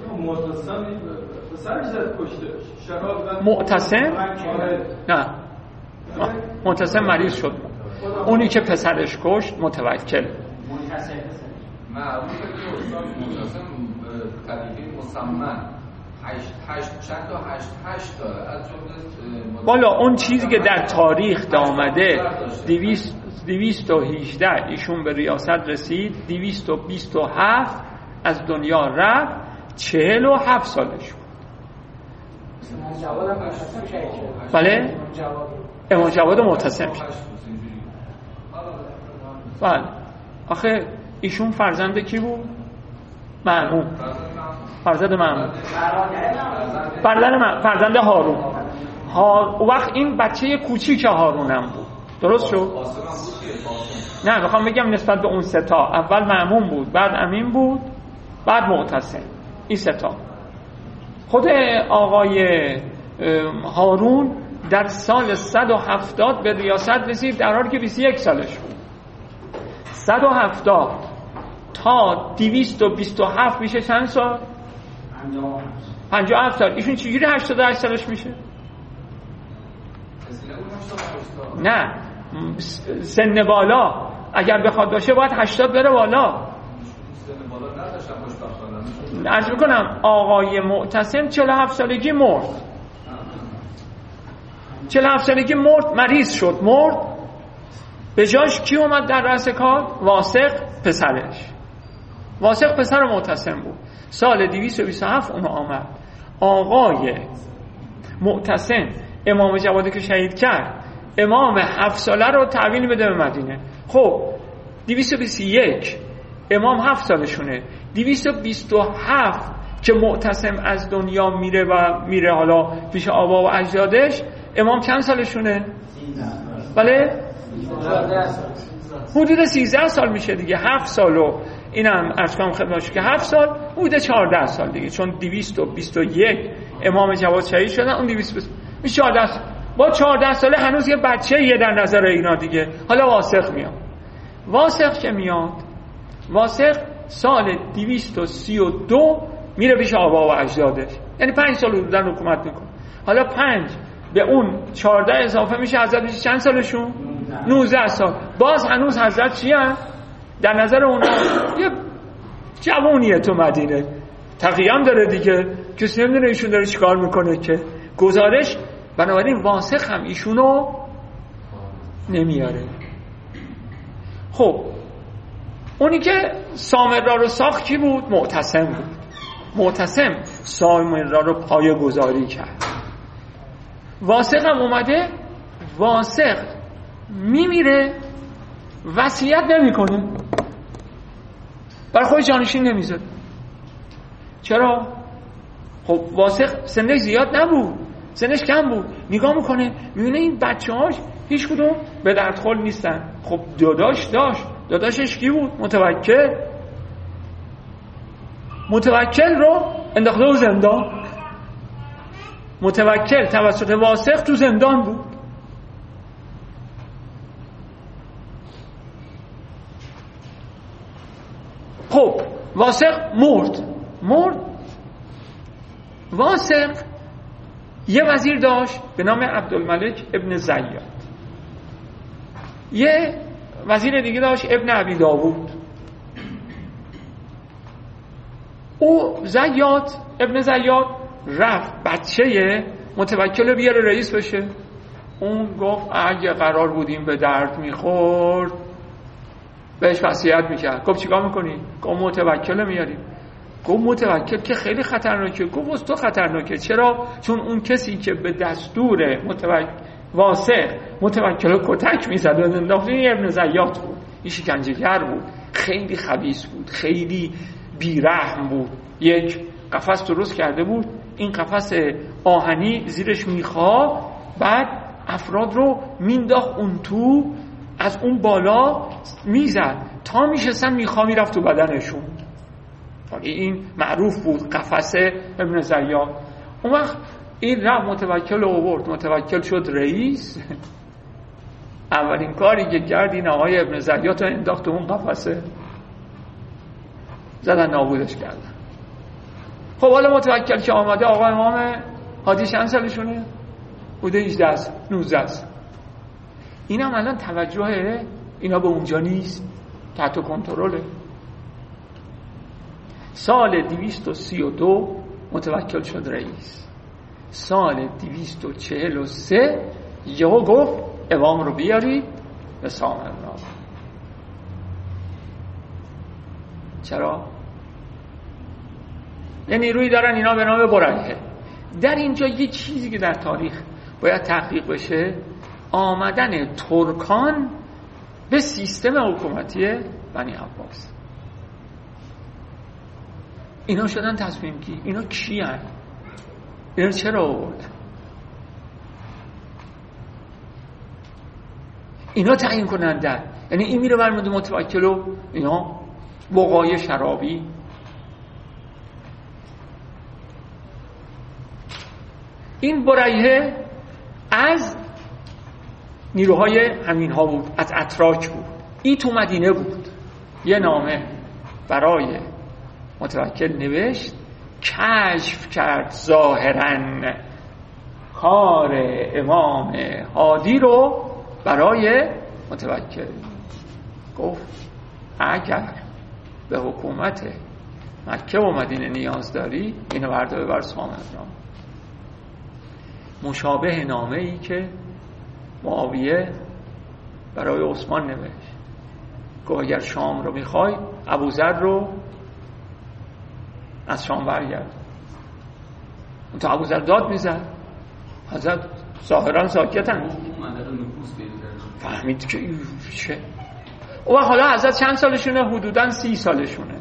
معتصم نه معتصم مریض شد. اونی که پسرش کشت متوکل. معروفه که استاد معتصم خلیفه مسمن هشت هشت چند تا هشت هشت داره از جمله بالا اون چیزی که در تاریخ آمده دویست و هجده ایشون به ریاست رسید، دویست و بیست و هفت از دنیا رفت، چهل و هفت سالش بود. بله امام جواد معتصم شد. بله آخه ایشون فرزند کی بود؟ مأمون. فرزند مأمون، فرزند فرزند هارون. هار... وقت این بچه کوچیک هارون هم بود، درست شد؟ نه میخوام بگم نسبت به اون سه تا، اول مأمون بود، بعد امین بود، بعد معتصم. این سه تا. خود آقای هارون در سال صد و هفتاد به ریاست رسید در حالی که بیست و یک سالش بود. صد و هفتاد تا دویست و بیست و هفت میشه چند سال؟ پنجاه و هفت سال. ایشون چجوری هشتاد و هشت سالش میشه؟ نه سن بالا اگر بخواد باشه باید هشتاد بره بالا. عرض میکنم آقای معتصم چهل و هفت سالگی مرد. چهل و هفت سالگی مرد، مریض شد، مرد. به جاش کی اومد در رأس کار؟ واسق پسرش. واسق پسر معتصم بود. سال دویست و بیست و هفت اونو آمد. آقای معتصم امام جوادی که شهید کرد، امام هفت ساله رو تحویل بده به مدینه. خب دویست و بیست و یک امام هفت سالشونه، دویست و بیست و هفت که معتصم از دنیا میره و میره حالا پیش آبا و اجدادش، امام چند سالشونه؟ بله؟ حدود سیزده سال میشه دیگه. هفت سالو اینم ارزکام خدمتش که هفت سال حدود چهارده سال دیگه، چون دویست و بیست و یک امام جواد شهید شدن، اون دویست و بیست میشه چهارده سال. با چهارده ساله هنوز یه بچه یه در نظر اینا دیگه. حالا واسق میاد. واسق که میاد، واسق سال دویست و سی و دو میره پیش آبا و اجدادش، یعنی پنج سال حدودن حکومت میکنه. حالا پنج به اون چهارده اضافه میشه، حضرت میشه چند سالشون؟ نوزده سال. باز هنوز حضرت چی هم؟ در نظر اونا یه جوونیه تو مدینه، تقیه هم داره دیگه، کسی نمیدونه ایشون داره چیکار میکنه که گزارش. بنابراین واسق هم ایشونو نمیاره. خب اونی که سامرا رو ساخت کی بود؟ معتصم بود. معتصم سامرا رو پایه گذاری کرد. واسق هم اومده، واسق میمیره، وصیت نمیکنه، برای خود جانشین نمیذاره. چرا؟ خب واسق سنش زیاد نبود، سنش کم بود. نگاه میکنه میبینه این بچه‌هاش هیچ کدوم به دردخور نیستن. خب داداش داشت، داداشش کی بود؟ متوکل. متوکل رو انداخته و زندان. متوکل توسط واسق تو زندان بود. خب واسق مرد. مرد واسق یه وزیر داشت به نام عبدالملک ابن زیاد، یه وزیر دیگه داشت ابن ابی داوود. او زیاد ابن زیاد رفت بچه متوکل بیاره رئیس بشه. اون گفت اگه قرار بودیم به درد میخورد بهش وصیت میکرد. گفت چیکار میکنی؟ گفت متوکل میاریم. گفت متوکل که خیلی خطرناکه. گفت تو خطرناکه. چرا؟ چون اون کسی که به دستور متوکل واسق متوکل کتک میزد و انداخت ابن زیاد بود. این شکنجه‌گر بود، خیلی خبیث بود، خیلی بیرحم بود. یک قفس درست کرده بود، این قفس آهنی زیرش میخواه، بعد افراد رو مینداخت اون تو، از اون بالا میزد تا میشستن میخواه میرفت تو بدنشون. این معروف بود قفس ابن زیاد. اون وقت این رفت متوکل رو آورد، متوکل شد رئیس. اولین کاری که کرد این آقای ابن زیاد رو انداخت اون قفسه، زدن نابودش کردن. خب حالا متوکل که آمده، آقا امام هادی چند سالشونه؟ بوده هجده نوزده. این هم الان توجه اینا به اونجا نیست، تحت کنترله. سال دویست و سی و دو متوکل شد رئیس. سال دویست و چهل و سه یهو گفت امام رو بیارید به سامرا. چرا؟ یه نیروی دارن اینا به نام برهه. در اینجا یه چیزی که در تاریخ باید تحقیق بشه، آمدن ترکان به سیستم حکومتی بنی عباس. اینا شدن تصمیم گیر. اینا کی هن؟ اینا چرا آوردن؟ اینا تعیین کننده. یعنی این میره برمونده متوکل و اینا وقای شرابی. این بریه از نیروهای همین ها بود، از اتراک بود. این تو مدینه بود. یه نامه برای متوکل نوشت، کشف کرد ظاهراً کار امام هادی رو برای متوکل. گفت اگر به حکومت مکه و مدینه نیاز داری اینو برده ببر سامران. مشابه نامه ای که معاویه برای عثمان نوشت، گفت اگر شام رو میخوای ابوذر رو از شام برگرد. اون تا ابوذر داد میزد، حضرت ظاهرا ساکتن، فهمید که چه. و حالا حضرت چند سالشونه؟ حدوداً سی سالشونه.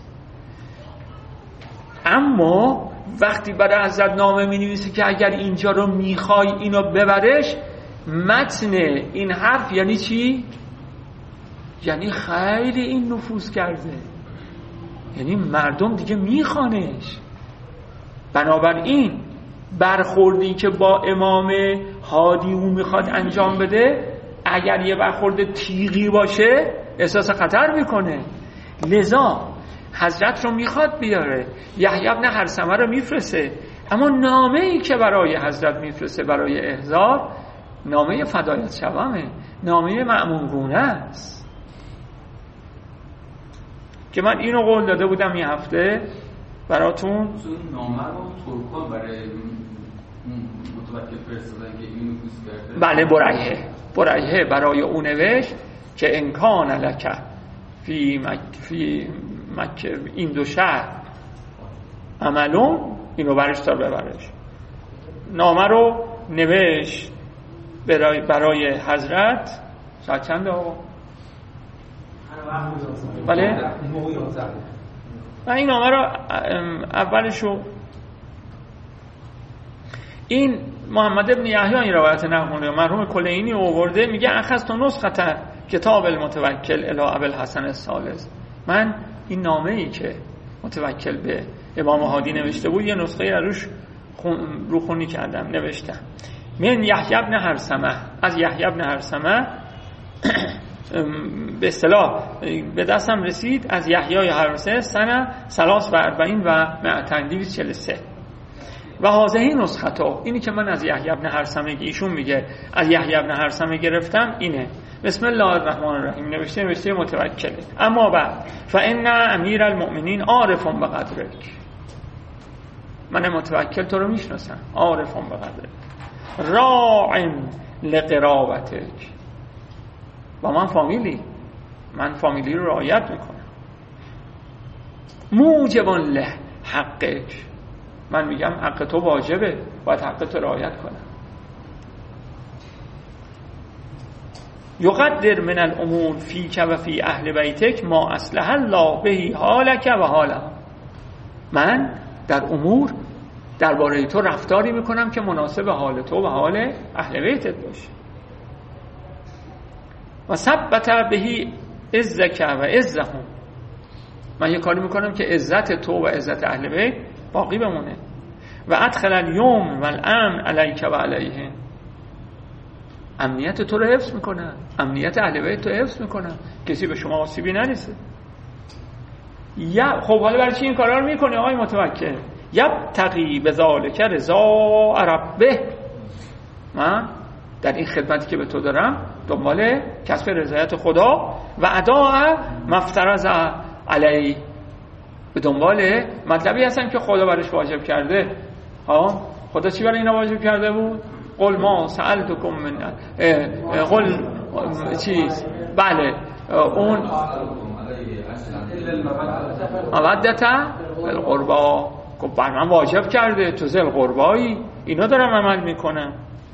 اما وقتی برای حضرت نامه می نویسه که اگر اینجا رو میخوای اینو ببرش، متن این حرف یعنی چی؟ یعنی خیلی این نفوذ کرده، یعنی مردم دیگه میخوانش. بنابراین برخوردی که با امام هادی اون میخواد انجام بده، اگر یه برخورد تیغی باشه احساس خطر میکنه. لذا حضرت رو میخواد بیاره، یحیی بن هرثمه رو میفرسته، اما نامه ای که برای حضرت میفرسته برای احضار نامه فدایت شوامه، نامه مأمونگونه است که من اینو قول داده بودم یه هفته براتون. نامه رو ترکان برای متوکل فرستادن که اینو نفوذ کرده. بله، بریه بریه برای اون نوشت که انکان لکه فی مک فی مکه، این دو شهر عملون، اینو برش تا ببرش. نامه رو نوشت برای برای حضرت. ساعت چنده آقا؟ بله؟ و این نامه رو اولشو این محمد ابن یحیی این روایت نقل مرحوم کلینی آورده، میگه اخذت نسخه کتاب المتوکل الی ابوالحسن الثالث. من این نامه ای که متوکل به امام هادی نوشته بود یه نسخه روش رو خونی کردم، نوشتم من یحیی بن هرثمه، از یحیی بن هرثمه به اصطلاح به دستم رسید، از یحیی هرثمه سنه ثلاث و اربعین و مئتین، دویست و چهل و سه. و هذه نسخته، اینی که من از یحیی بن هرثمه، ایشون میگه از یحیی بن هرثمه گرفتم، اینه. بسم الله الرحمن الرحیم نوشته نوشته متوکل. اما بعد فان امیر المؤمنین عارف بقدرک، من متوکل تو رو میشناسم، عارف بقدرک، راع لقرابتک، با من فامیلی، من فامیلی رو رعایت میکنم. موجب له حقک، من میگم حق تو واجبه، باید حق تو رعایت کنم. یقدر من الامور فیک و فی اهل بیتک ما اصلح الله به حالک و حالهم، من در امور درباره تو رفتاری میکنم که مناسب حال تو و حال اهل بیتت باشه. و ثبت بهی عزک و عزهم، من یه کاری میکنم که عزت تو و عزت اهل بیت باقی بمونه. و ادخل اليوم والامن علیک و علیهم، امنیت تو رو حفظ میکنن، امنیت اهل بیت تو حفظ میکنن، کسی به شما آسیبی نرسه. یا خب حالا برای چی این کارا رو میکنه آقای متوکل؟ یبتغی بذالک رضا ربه، من در این خدمتی که به تو دارم دنبال کسب رضایت خدا و اداء مفترض علی، به دنبال مطلبی هستم که خدا برش واجب کرده. ها خدا چی برای اینا واجب کرده بود؟ قل ما سألتکم من قل چیز، بله اون مودتا بالقربا، خب بر من واجب کرده، تو ذل قربایی، اینا دارم عمل میکنم.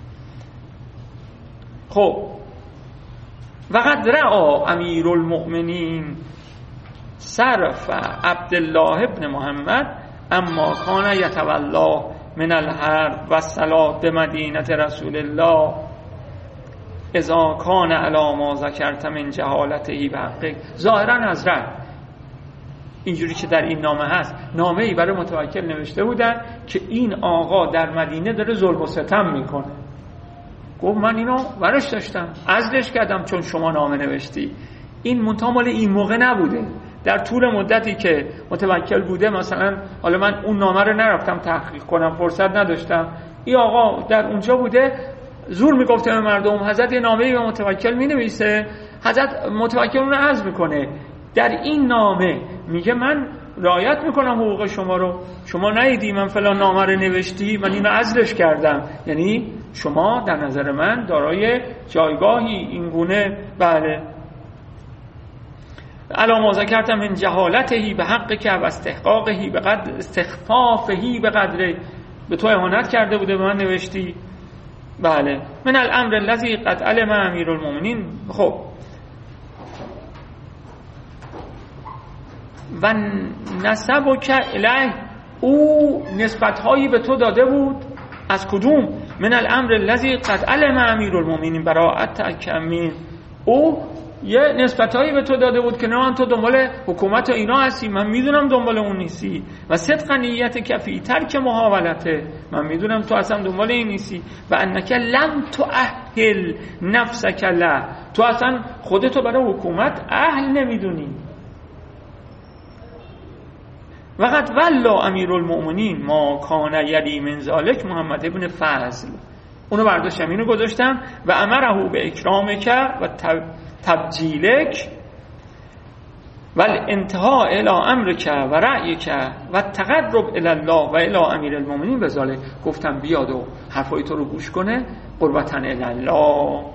خب وقد رأى امیر المؤمنین صرف عبدالله ابن محمد اما کان یتولا من الحرب و الصلاة به مدینه رسول الله. اذا کان علی ما ذکرت من جهالته بحقه. ظاهرا حضرت اینجوری که در این نامه هست، نامه ای برای متوکل نوشته بودن که این آقا در مدینه داره ظلم و ستم میکنه. گفت من اینو ورش داشتم، عزلش کردم چون شما نامه نوشتی. این منتها مال این موقع نبوده، در طول مدتی که متوکل بوده. مثلا حالا من اون نامه رو نرفتم تحقیق کنم، فرصت نداشتم. این آقا در اونجا بوده زور میگفته به مردم. حضرت یه نامه‌ای به متوکل مینویسه، حضرت متوکل اون رو عزل میکنه. در این نامه میگه من رعایت میکنم حقوق شما رو، شما ندیدی من فلان نامه رو نوشتی، من اینو عزلش کردم. یعنی شما در نظر من دارای جایگاهی این گونه. بله علا ما ذکرتم من جهالتهی به حق که و استحقاقهی به قدر استخفافهی به قدر، به تو اهانت کرده بوده به من نوشتی. بله من الامر الذی قد علم امیرالمومنین. خب و نسبک الیه، او نسبت‌هایی به تو داده بود. از کدوم؟ من الامر الذی قد علم امیرالمومنین براءت تکمین. او یه نسبت‌هایی به تو داده بود که نه من تو دنبال حکومت اینا هستی، من میدونم دنبال اون نیستی. و صدق نیت کفی ترک محاولته، من میدونم تو اصلا دنبال این نیستی. و انک لم تؤهل نفسک له، تو اصلا خودتو برای حکومت اهل نمیدونی. وقت ولا امیرالمؤمنین ما کان یلی من ذالک محمد ابن فضل. اونو برداشتم اینو گذاشتم. و امره به اکرامک و تبجیلک و الانتهاء الی امرک و رأیک و تقرب الی الله و الی امیرالمؤمنین بذالک. گفتم بیاد و حرفای تو رو گوش کنه، قربتا الی الله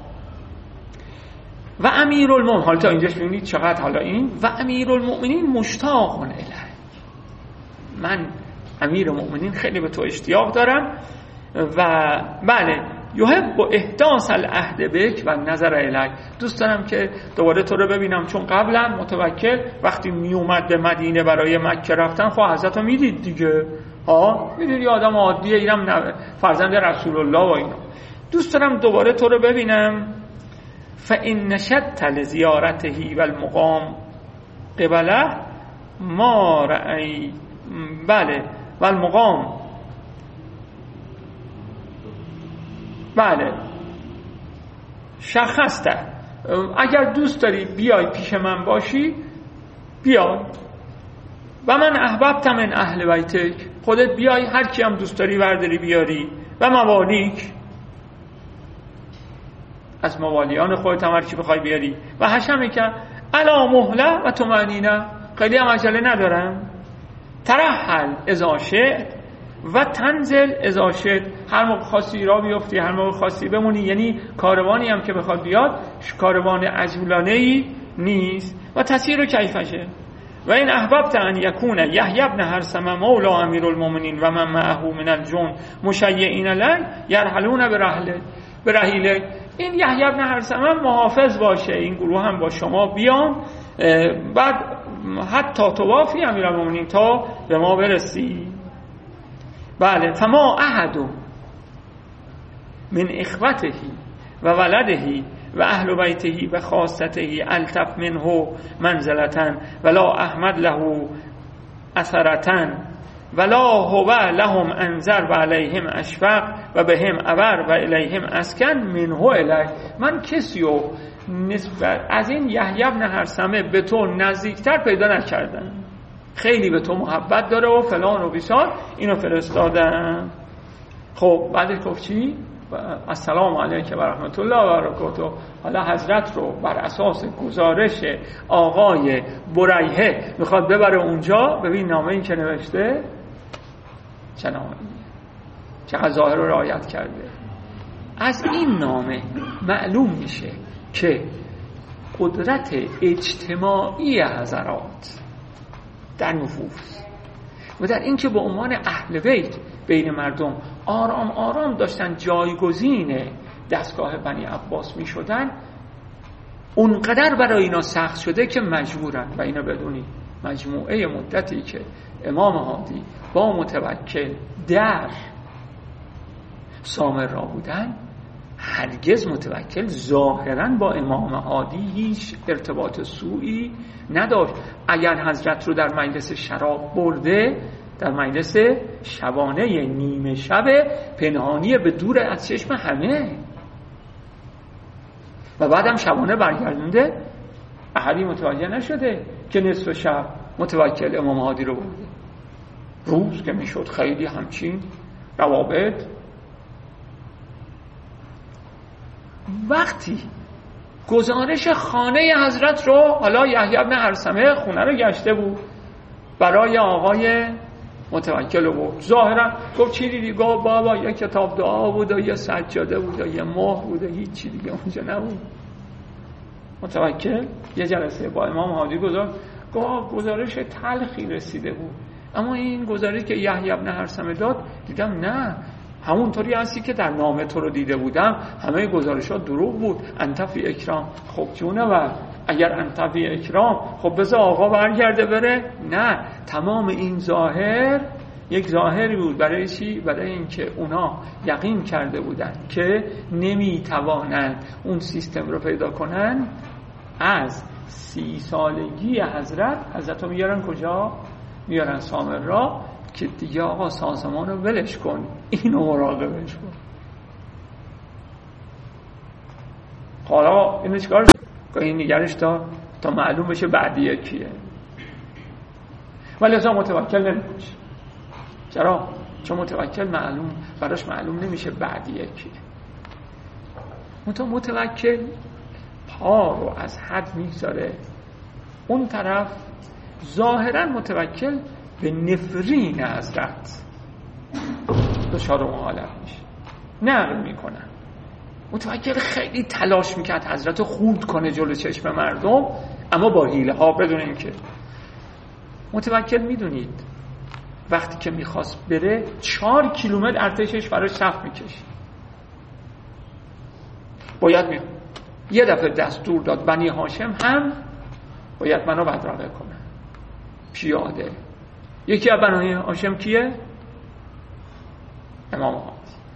و امیرالمؤمنین. حالا تا اینجاش ببینید چقدر حالا این و امیرالمؤمنین مشتاق الیه، من امیر المؤمنین خیلی به تو اشتیاق دارم. و بله یحب احداث العهد بک و نظر الیک، دوست دارم که دوباره تو رو ببینم. چون قبلا متوکل وقتی می اومد به مدینه برای مکه رفتن، خب حضرت رو میدید دیگه، ها میدید یه آدم عادیه، اینم فرزند رسول الله و اینا. دوست دارم دوباره تو رو ببینم. فان نشدت لزیارته و المقام قبله ما رأی. بله و المقام، بله شخصته. اگر دوست داری بیای پیش من باشی بیای. و من احببت من اهل بیتک، خودت بیای، هر کی هم دوست داری برداری بیاری. و موالیک، از موالیان خودت هم هر کی بخوای بیاری. و حشمی که علا مهله و طمأنینه، خیلی هم عجله ندارم. ترحل اذا شئت و تنزل اذا شئت، هر موقع خاصی را بیفتی هر موقع خاصی بمونی. یعنی کاروانی هم که بخواد بیاد کاروان عجولانه‌ای نیست. و تسیر کیفشه. و این احببت ان یکون یحیی بن هرثمه مولا امیرالمؤمنین و من معه من الجند مشیعین له یرحلون برحله برحیله. این یحیی بن هرثمه محافظ باشه، این گروه هم با شما بیان، بعد حتی توافی امیرالمؤمنین، تا به ما برسی. بله فما احد من اخوته و ولده و اهل بیته و خاصته الطف منه منزلتا ولا احمد له اثرتا ولا هو لهم انذر و علیهم اشفق و بهم ابر و الیهم اسکن منه الی. من کسیو نسبت از این یحیی بن هرثمه به تو نزدیکتر پیدا نکردم، خیلی به تو محبت داره و فلان و بیسار، اینو فرستادم. خب بعدش گفت چی؟ السلام علیکم و رحمت الله و برکاته. حالا حضرت رو بر اساس گزارش آقای بریحه میخواد ببره اونجا. ببین نامه این که نوشته چه نامه، چقدر ظاهر رو رعایت کرده. از این نامه معلوم میشه که قدرت اجتماعی حضرات در نفوذ و در اینکه به عنوان اهل بیت بین مردم آرام آرام داشتن جایگزین دستگاه بنی عباس می شدن، اونقدر برای اینا سخت شده که مجبورن. و اینا بدونی مجموعه مدتی که امام هادی با متوکل در سامر را بودن، هرگز متوکل ظاهراً با امام هادی هیچ ارتباط سوئی نداشت. اگر حضرت رو در مجلس شراب برده، در مجلس شبانه نیمه شب پنهانی به دور از چشم همه، و بعدم شبانه برگردونده، احدی متوجه نشده که نصف شب متوکل امام هادی رو برده. روز که میشد خیلی همچین روابط. وقتی گزارش خانه حضرت رو، حالا یحیی بن هرثمه خونه رو گشته بود برای آقای متوکل رو برد، ظاهرا گفت چی دیدی؟ گفت بابا یه کتاب دعا بود و یه سجاده بود و یه مهر بود و هیچ چی دیگه اونجا نبود. متوکل یه جلسه با امام هادی گذاشت، گفت گزارش تلخی رسیده بود، اما این گزارش که یحیی بن هرثمه داد دیدم نه، همونطوری هستی که در نامه تو رو دیده بودم، همه گزارشات دروغ بود. انت فی اکرام. خب جونه و اگر انت فی اکرام، خب بذار آقا برگرده بره. نه، تمام این ظاهر یک ظاهری بود. برای چی؟ برای اینکه اونا یقین کرده بودن که نمیتوانند اون سیستم رو پیدا کنن. از سی سالگی حضرت حضرت رو میارن کجا؟ میارن سامرا که دیگه آقا سازمان رو ولش کن، اینو مراقبش کن. حالا اینو چکار شد؟ این نگرش تا تا معلوم بشه بعدیه کیه. ولی اصلا متوکل نمیشه. چرا؟ چون متوکل معلوم براش معلوم نمیشه بعدیه کیه. متو متوکل پا رو از حد میگذاره اون طرف. ظاهرا متوکل به نفرین حضرت دچار مخالف میشه، نقل میکنن. متوکل خیلی تلاش میکرد حضرت خورد کنه جلو چشم مردم، اما با حیله ها، بدون اینکه متوکل میدونید وقتی که میخواست بره چهار کیلومتر ارتشش براش صف میکشید. باید می یه دفعه دستور داد بنی هاشم هم باید منو بدرقه کنه پیاده. یکی از بنی هاشم کیه؟ امام هادی.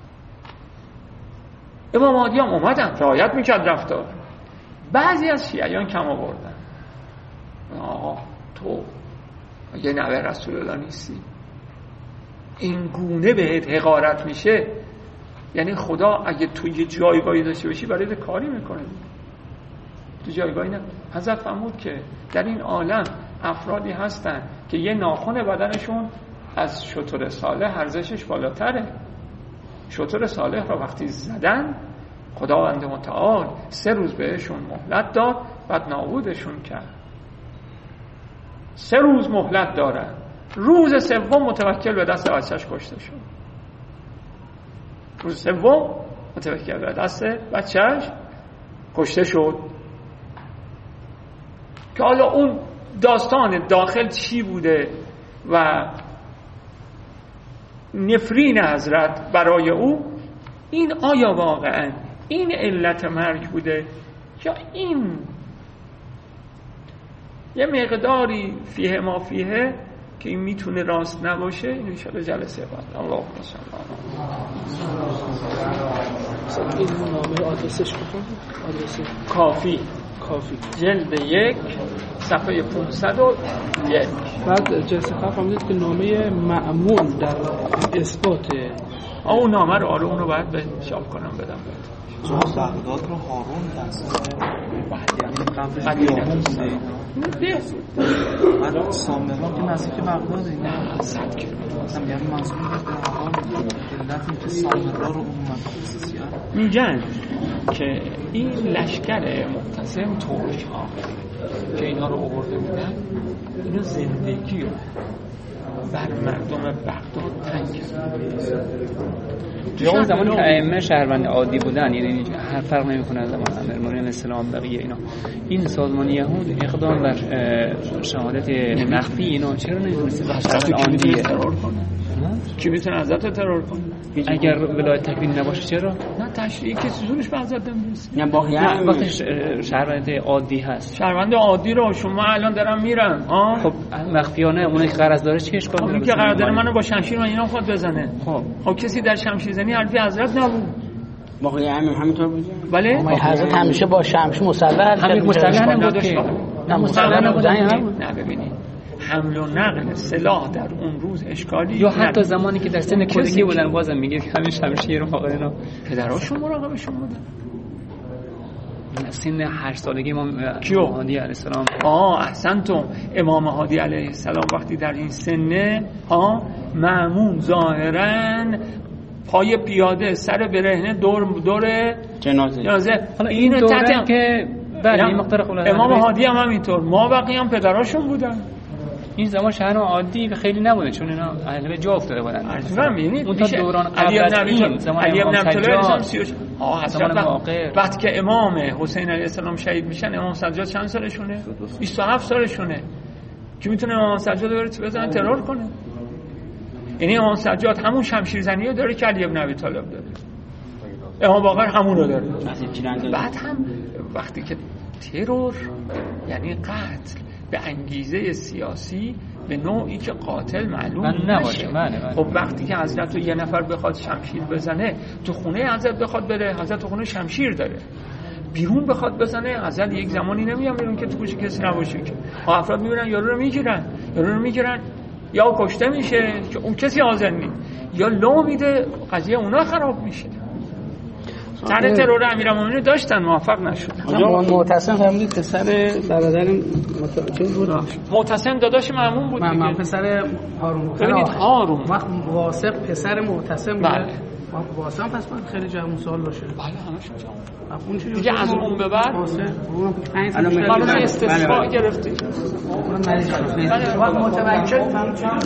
امام هادی هم اومدن رعایت میکرد رفتار. بعضی از شیعیان کم آوردن، آقا تو یه نوه رسول الله نیستی، این گونه بهت حقارت میشه، یعنی خدا اگه تو یه جایگاهی داشته باشی برای کاری میکنه. تو جایگاهی نه. حضرت فرمود که در این عالم افرادی هستن که یه ناخن بدنشون از شتر صالح ارزشش بالاتره. شتر صالح را وقتی زدن خداوند متعال سه روز بهشون مهلت داد، بعد نابودشون کرد. سه روز مهلت دارن، روز سوم متوکل به دست بچهش کشته شد. روز سوم متوکل به دست بچهش کشته شد. که حالا اون داستان داخل چی بوده و نفرین حضرت برای او، این آیا واقعا این علت مرگ بوده یا این یه مقداری فیه ما فیه که این میتونه راست نباشه. این انشاءالله جلسه بعد. اللهم صل علی این نامه آدرسش بکنید. آدرس کافی کافی جلد یک صفحه پانصد و یک. بعد جلسه قبل فهمیدید که نامه مأمون در اثبات اون نامه رو آره اون رو باید به چاپ کنم بدم بهت. شما بغداد رو هارون دست قبلی نمیدونی بعد سامرا که نزدیک بغداد نه صد کیلومتر مثلا یعنی منظور به هارون علت که سامرا رو اومد خصوصیت میگن که این لشکر معتصم ترک ها که اینا رو آورده بودن، اینا زندگی رو بر مردم بغداد تنگ کرد. یا اون زمانی که ائمه شهروند عادی بودن، یعنی هر فرق نمی‌کنه از زمان امیرالمومنین اسلام بقیه اینا، این سازمان یهود اقدام بر شهادت مخفی اینا چرا نمی‌تونست شهادت عادی ترور کنه؟ کی میتونه حضرت رو ترور کنه؟ اگر ولایت تکوینی نباشه چرا؟ نه تشریعی که زورش به حضرت نمیرسه. نه با نه وقتی شهروند عادی هست. شهروند عادی رو شما الان دارم میرم ها، خب مخفیانه اونی که قرض داره چه اشکالی داره؟ که قرار داره منو با شمشیر و اینا خود بزنه. خب خب کسی در شمشیر زنی حرفی حضرت نبود. موقع همین همینطور بود. بله حضرت همیشه با شمشیر مسلح همین مسلح نبود که نه مسلح نبود. نه ببینید حمل و نقل سلاح در اون روز اشکالی یا حتی نبود. زمانی که در سن کودکی بودن بازم میگه همین شمشیر رو واقعا اینا پدراشون مراقبشون بودن. سن هشت سالگی امام هادی علیه السلام. آه احسنتم. امام هادی علیه السلام وقتی در این سنه ها مأمون ظاهراً پای پیاده سر برهنه دور دور جنازه جنازه. حالا این دوره که بله این مقدار خلاصه امام هادی هم همینطور، ما بقیه هم پدراشون بودن. این زمان شهر عادی خیلی نبوده چون اینا اهل جا افتاده بودن. عجبم یعنی اون تا دوران علی قبل بن این زمان علی بن ابی طالب ها زمان وقتی که امام حسین علیه السلام شهید میشن امام سجاد چند سالشونه؟ بیست و هفت سالشونه. کی میتونه امام سجاد رو بزنه ترور کنه؟ یعنی امام سجاد همون شمشیرزنی رو داره که علی بن ابی طالب داره. امام باقر همون رو داره. بعد هم وقتی که ترور یعنی قتل به انگیزه سیاسی به نوعی که قاتل معلوم نشه. خب وقتی که حضرت رو یه نفر بخواد شمشیر بزنه تو خونه حضرت بخواد بره، حضرت تو خونه شمشیر داره، بیرون بخواد بزنه حضرت یک زمانی نمیام بیرون که تو گوش کسی نباشه که افراد میبینن یارو رو میگیرن یارو رو میگیرن یا کشته میشه که اون کسی حاضر نیست یا لو میده قضیه اونا خراب میشه. سر ترور امیرالمومنین داشتن موفق نشدن. معتصم فهمیدید پسر برادر چه بود؟ معتصم داداش مأمون بود دیگه. من پسر هارون. ببینید هارون وقت واسق پسر معتصم بود. بله. واسق پس باید خیلی جمع سال باشه. بله همشون جمع. اون چه دیگه از اون به بعد واسق الان استثناء گرفتی. اون مریض شد. وقت متوکل